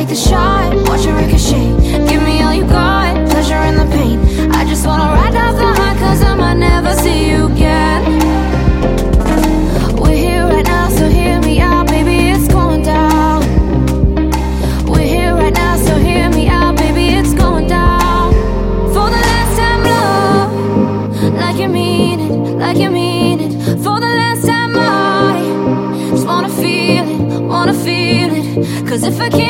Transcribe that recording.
take the shot, watch it ricochet. Give me all you got, pleasure in the pain. I just wanna ride off the high, cause I might never see you again. We're here right now, so hear me out, baby, it's going down. We're here right now, so hear me out, baby, it's going down. For the last time, love, like you mean it, like you mean it. For the last time, I just wanna feel it, wanna feel it. Cause if I can't